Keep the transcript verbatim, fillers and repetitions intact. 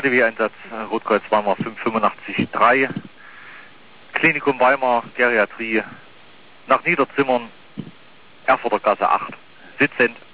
K D W-Einsatz, Rotkreuz Weimar fünf fünf acht drei, Klinikum Weimar, Geriatrie, nach Niederzimmern, Erfurter Gasse acht, sitzend.